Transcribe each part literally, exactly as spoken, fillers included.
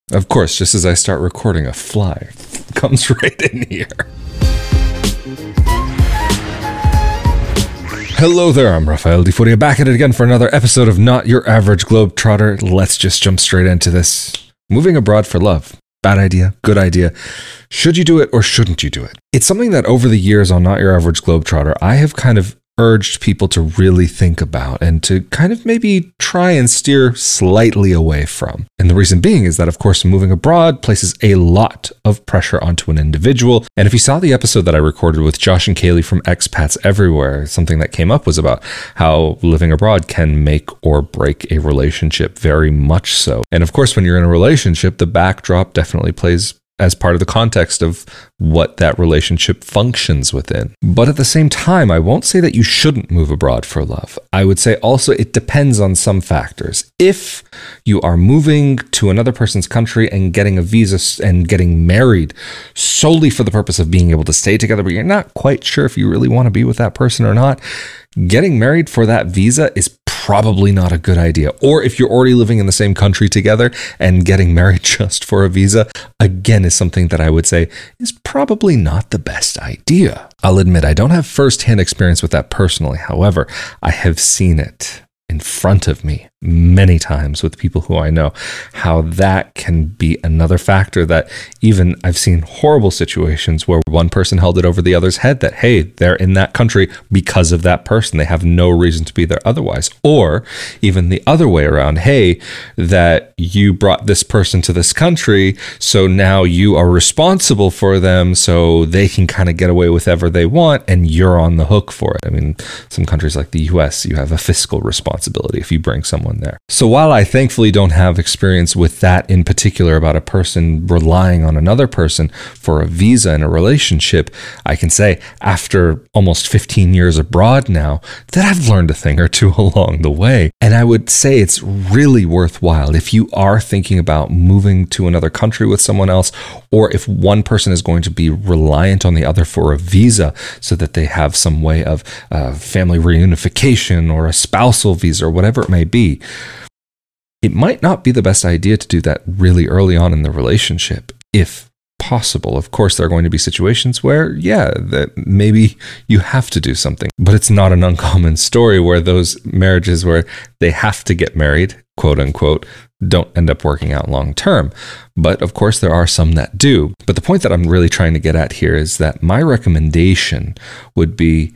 Of course, just as I start recording, a fly comes right in here. Hello there, I'm Rafael Di Furia, back at it again for another episode of Not Your Average Globetrotter. Let's just jump straight into this. Moving abroad for love. Bad idea, good idea. Should you do it or shouldn't you do it? It's something that over the years on Not Your Average Globetrotter, I have kind of urged people to really think about and to kind of maybe try and steer slightly away from. And the reason being is that, of course, moving abroad places a lot of pressure onto an individual. And if you saw the episode that I recorded with Josh and Kaylee from Expats Everywhere, something that came up was about how living abroad can make or break a relationship, very much so. And of course, when you're in a relationship, the backdrop definitely plays as part of the context of what that relationship functions within. But at the same time, I won't say that you shouldn't move abroad for love. I would say also it depends on some factors. If you are moving to another person's country and getting a visa and getting married solely for the purpose of being able to stay together, but you're not quite sure if you really want to be with that person or not, getting married for that visa is probably not a good idea. Or if you're already living in the same country together and getting married just for a visa, again, is something that I would say is probably not the best idea. I'll admit I don't have firsthand experience with that personally. However, I have seen it in front of me many times with people who I know, how that can be another factor that even I've seen horrible situations where one person held it over the other's head that, hey, they're in that country because of that person. They have no reason to be there otherwise. Or even the other way around, hey, that you brought this person to this country, so now you are responsible for them so they can kind of get away with whatever they want and you're on the hook for it. I mean, some countries like the U S, you have a fiscal responsibility if you bring someone there. So while I thankfully don't have experience with that in particular about a person relying on another person for a visa in a relationship, I can say after almost fifteen years abroad now that I've learned a thing or two along the way. And I would say it's really worthwhile if you are thinking about moving to another country with someone else, or if one person is going to be reliant on the other for a visa so that they have some way of uh, family reunification or a spousal visa or whatever it may be. It might not be the best idea to do that really early on in the relationship, if possible. Of course, there are going to be situations where, yeah, that maybe you have to do something, but it's not an uncommon story where those marriages where they have to get married, quote unquote, don't end up working out long term. But of course, there are some that do. But the point that I'm really trying to get at here is that my recommendation would be,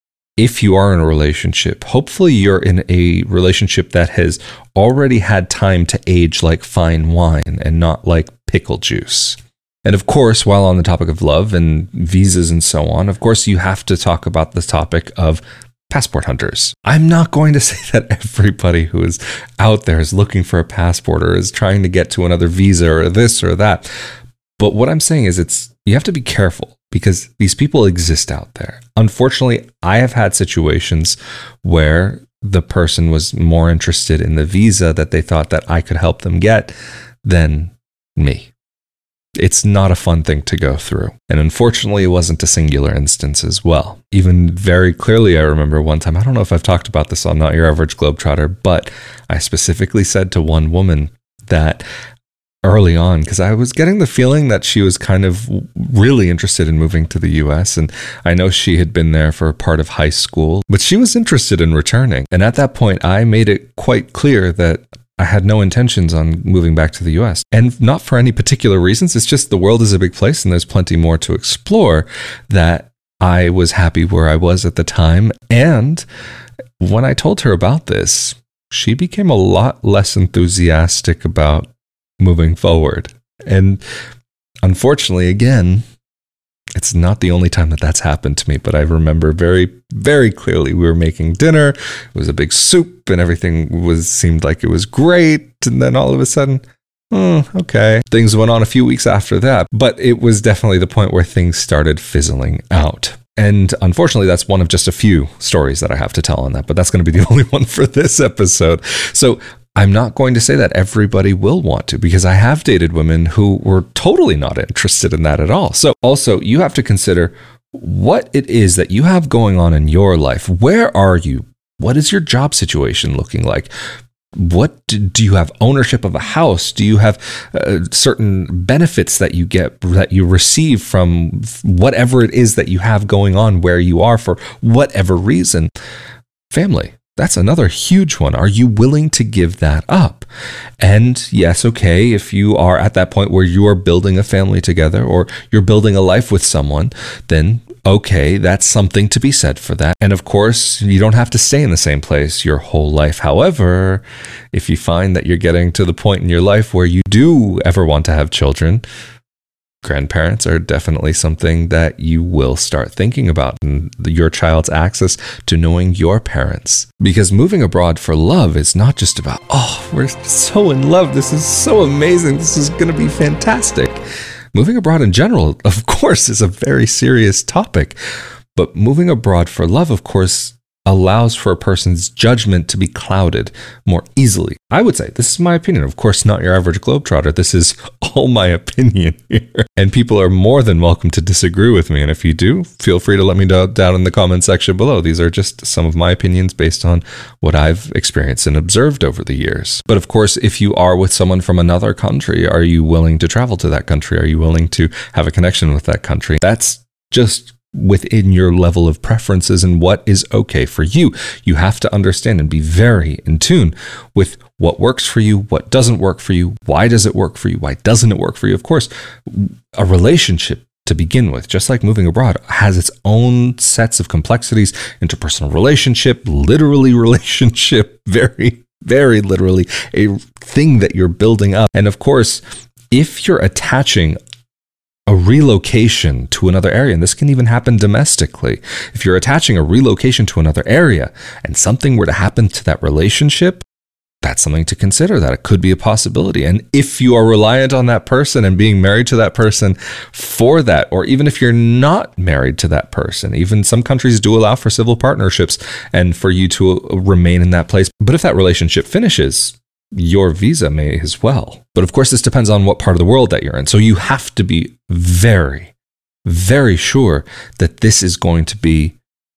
if you are in a relationship, hopefully you're in a relationship that has already had time to age like fine wine and not like pickle juice. And of course, while on the topic of love and visas and so on, of course, you have to talk about the topic of passport hunters. I'm not going to say that everybody who is out there is looking for a passport or is trying to get to another visa or this or that. But what I'm saying is it's you have to be careful, because these people exist out there. Unfortunately, I have had situations where the person was more interested in the visa that they thought that I could help them get than me. It's not a fun thing to go through. And unfortunately, it wasn't a singular instance as well. Even very clearly, I remember one time, I don't know if I've talked about this on Not Your Average Globetrotter, but I specifically said to one woman that early on, because I was getting the feeling that she was kind of really interested in moving to the U S. And I know she had been there for a part of high school, but she was interested in returning. And at that point, I made it quite clear that I had no intentions on moving back to the U S. And not for any particular reasons. It's just the world is a big place and there's plenty more to explore, that I was happy where I was at the time. And when I told her about this, she became a lot less enthusiastic about moving forward. And unfortunately, again, it's not the only time that that's happened to me, but I remember very, very clearly we were making dinner. It was a big soup and everything was seemed like it was great. And then all of a sudden, oh, okay. Things went on a few weeks after that, but it was definitely the point where things started fizzling out. And unfortunately, that's one of just a few stories that I have to tell on that, but that's going to be the only one for this episode. So I'm not going to say that everybody will want to, because I have dated women who were totally not interested in that at all. So also, you have to consider what it is that you have going on in your life. Where are you? What is your job situation looking like? What do, do you have ownership of a house? Do you have uh, certain benefits that you get, that you receive from whatever it is that you have going on where you are for whatever reason? Family. That's another huge one. Are you willing to give that up? And yes, okay, if you are at that point where you are building a family together or you're building a life with someone, then okay, that's something to be said for that. And of course, you don't have to stay in the same place your whole life. However, if you find that you're getting to the point in your life where you do ever want to have children, grandparents are definitely something that you will start thinking about, and your child's access to knowing your parents. Because moving abroad for love is not just about, oh, we're so in love, this is so amazing, this is going to be fantastic. Moving abroad in general, of course, is a very serious topic. But moving abroad for love, of course, allows for a person's judgment to be clouded more easily. I would say, this is my opinion. Of course, not your average globetrotter. This is all my opinion here. And people are more than welcome to disagree with me. And if you do, feel free to let me know down in the comment section below. These are just some of my opinions based on what I've experienced and observed over the years. But of course, if you are with someone from another country, are you willing to travel to that country? Are you willing to have a connection with that country? That's just within your level of preferences and what is okay for you. You have to understand and be very in tune with what works for you, what doesn't work for you, why does it work for you, why doesn't it work for you. Of course, a relationship to begin with, just like moving abroad, has its own sets of complexities, interpersonal relationship, literally relationship, very, very literally a thing that you're building up. And of course, if you're attaching a relocation to another area, and this can even happen domestically. If you're attaching a relocation to another area and something were to happen to that relationship, that's something to consider, that it could be a possibility. And if you are reliant on that person and being married to that person for that, or even if you're not married to that person, even some countries do allow for civil partnerships and for you to remain in that place. But if that relationship finishes, your visa may as well. But of course, this depends on what part of the world that you're in. So you have to be very, very sure that this is going to be,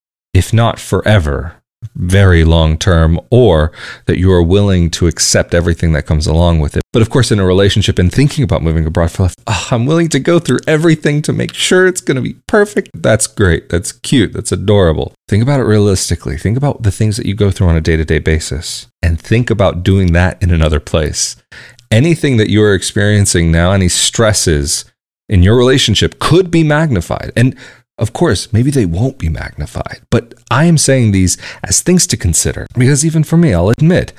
if not forever, very long term, or that you are willing to accept everything that comes along with it. But of course, in a relationship and thinking about moving abroad for life, oh, I'm willing to go through everything to make sure it's going to be perfect. That's great. That's cute. That's adorable. Think about it realistically. Think about the things that you go through on a day-to-day basis, and think about doing that in another place. Anything that you are experiencing now, any stresses in your relationship could be magnified. And of course, maybe they won't be magnified, but I am saying these as things to consider, because even for me, I'll admit,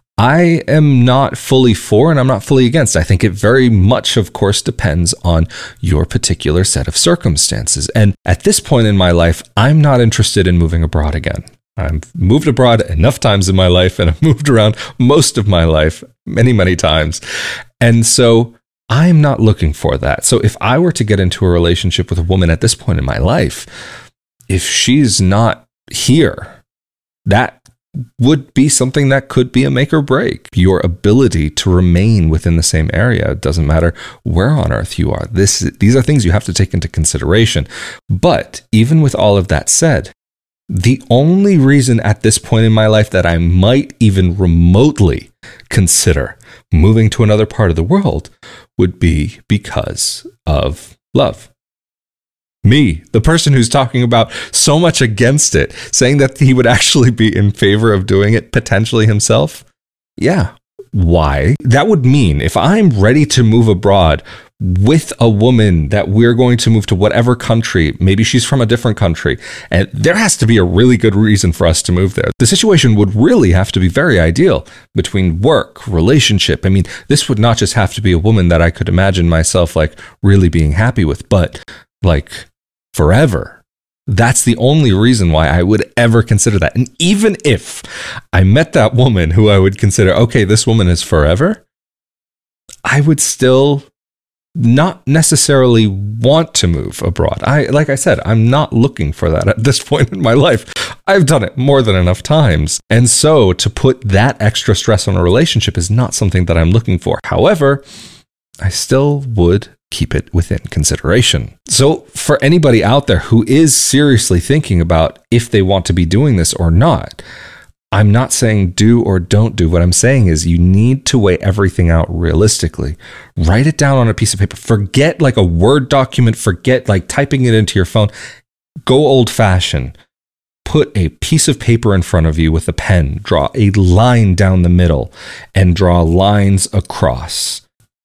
I am not fully for and I'm not fully against. I think it very much, of course, depends on your particular set of circumstances. And at this point in my life, I'm not interested in moving abroad again. I've moved abroad enough times in my life, and I've moved around most of my life many, many times. And so I'm not looking for that. So if I were to get into a relationship with a woman at this point in my life, if she's not here, that would be something that could be a make or break. Your ability to remain within the same area. It doesn't matter where on earth you are. This, these are things you have to take into consideration. But even with all of that said, the only reason at this point in my life that I might even remotely consider moving to another part of the world would be because of love. Me, the person who's talking about so much against it, saying that he would actually be in favor of doing it potentially himself. Yeah. Why? That would mean if I'm ready to move abroad with a woman that we're going to move to whatever country, maybe she's from a different country, and there has to be a really good reason for us to move there. The situation would really have to be very ideal between work, relationship. I mean, this would not just have to be a woman that I could imagine myself like really being happy with, but like forever. That's the only reason why I would ever consider that. And even if I met that woman who I would consider, okay, this woman is forever, I would still not necessarily want to move abroad. I, like I said, I'm not looking for that at this point in my life. I've done it more than enough times. And so to put that extra stress on a relationship is not something that I'm looking for. However, I still would keep it within consideration. So for anybody out there who is seriously thinking about if they want to be doing this or not, I'm not saying do or don't do. What I'm saying is you need to weigh everything out realistically. Write it down on a piece of paper. Forget like a Word document. Forget like typing it into your phone. Go old fashioned. Put a piece of paper in front of you with a pen. Draw a line down the middle and draw lines across.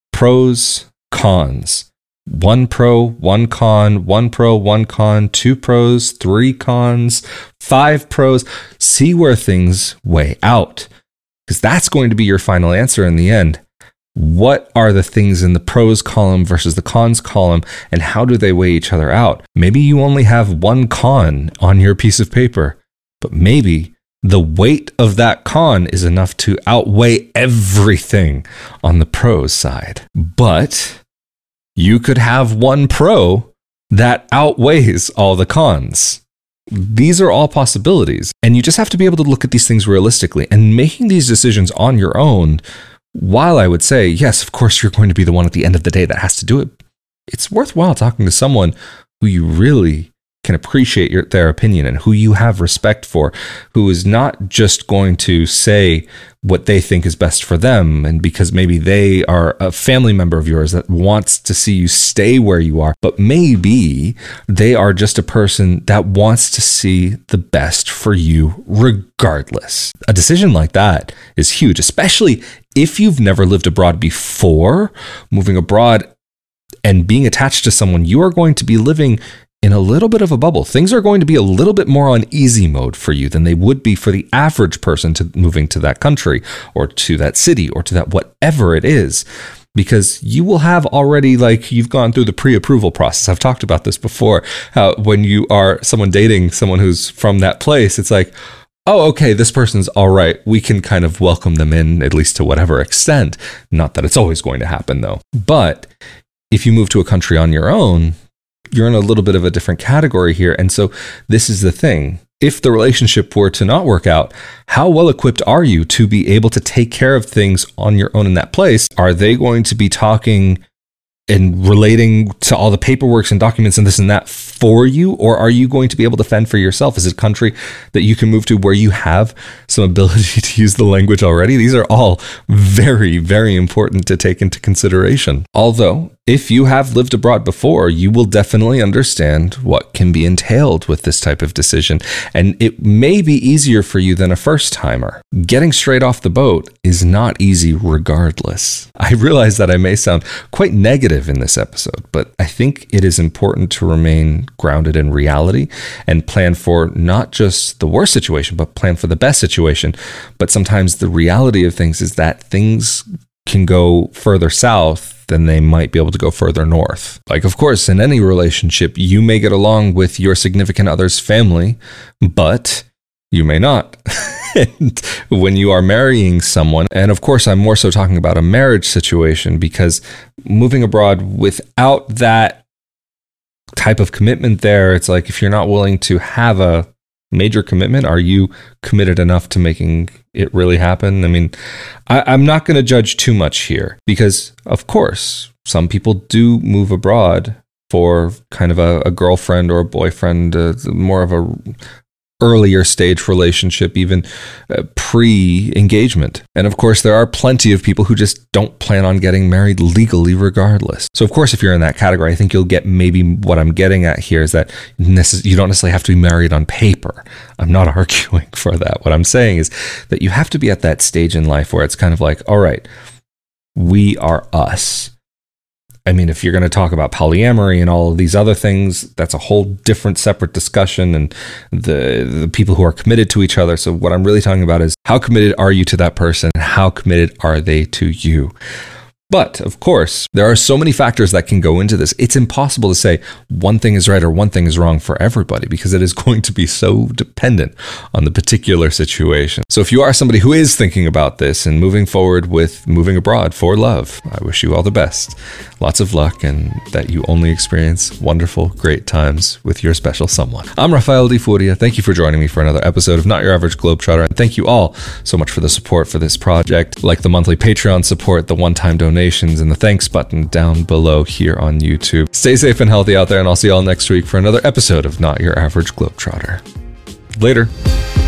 Pros, cons. One pro, one con, one pro, one con, two pros, three cons, five pros. See where things weigh out, because that's going to be your final answer in the end. What are the things in the pros column versus the cons column, and how do they weigh each other out? Maybe you only have one con on your piece of paper, but maybe the weight of that con is enough to outweigh everything on the pros side. But you could have one pro that outweighs all the cons. These are all possibilities. And you just have to be able to look at these things realistically and making these decisions on your own. While I would say, yes, of course, you're going to be the one at the end of the day that has to do it, it's worthwhile talking to someone who you really can appreciate your, their opinion and who you have respect for, who is not just going to say what they think is best for them, and because maybe they are a family member of yours that wants to see you stay where you are, but maybe they are just a person that wants to see the best for you regardless. A decision like that is huge, especially if you've never lived abroad before. Moving abroad and being attached to someone, you are going to be living in a little bit of a bubble. Things are going to be a little bit more on easy mode for you than they would be for the average person to moving to that country or to that city or to that whatever it is, because you will have already, like, you've gone through the pre-approval process. I've talked about this before, how when you are someone dating someone who's from that place, it's like, oh, okay, this person's all right. We can kind of welcome them in, at least to whatever extent. Not that it's always going to happen though. But if you move to a country on your own, you're in a little bit of a different category here. And so this is the thing. If the relationship were to not work out, how well equipped are you to be able to take care of things on your own in that place? Are they going to be talking and relating to all the paperwork and documents and this and that for you? Or are you going to be able to fend for yourself? Is it a country that you can move to where you have some ability to use the language already? These are all very, very important to take into consideration. Although, if you have lived abroad before, you will definitely understand what can be entailed with this type of decision. And it may be easier for you than a first timer. Getting straight off the boat is not easy regardless. I realize that I may sound quite negative in this episode, but I think it is important to remain grounded in reality and plan for not just the worst situation, but plan for the best situation. But sometimes the reality of things is that things can go further south than they might be able to go further north. Like, of course, in any relationship, you may get along with your significant other's family, but you may not. And when you are marrying someone, and of course, I'm more so talking about a marriage situation, because moving abroad without that type of commitment there, it's like, if you're not willing to have a major commitment, are you committed enough to making it really happen? I mean, I, I'm not going to judge too much here, because of course, some people do move abroad for kind of a, a girlfriend or a boyfriend, uh, more of a earlier stage relationship, even uh, pre-engagement. And of course, there are plenty of people who just don't plan on getting married legally regardless. So of course, if you're in that category, I think you'll get maybe what I'm getting at here is that necess- you don't necessarily have to be married on paper. I'm not arguing for that. What I'm saying is that you have to be at that stage in life where it's kind of like, all right, we are us. I mean, if you're going to talk about polyamory and all of these other things, that's a whole different separate discussion, and the the people who are committed to each other. So what I'm really talking about is, how committed are you to that person? How committed are they to you? But of course, there are so many factors that can go into this. It's impossible to say one thing is right or one thing is wrong for everybody, because it is going to be so dependent on the particular situation. So if you are somebody who is thinking about this and moving forward with moving abroad for love, I wish you all the best. Lots of luck, and that you only experience wonderful, great times with your special someone. I'm Rafael Di Furia. Thank you for joining me for another episode of Not Your Average Globetrotter. And thank you all so much for the support for this project, like the monthly Patreon support, the one-time donation, and the thanks button down below here on YouTube. Stay safe and healthy out there, and I'll see you all next week for another episode of Not Your Average Globetrotter. Later.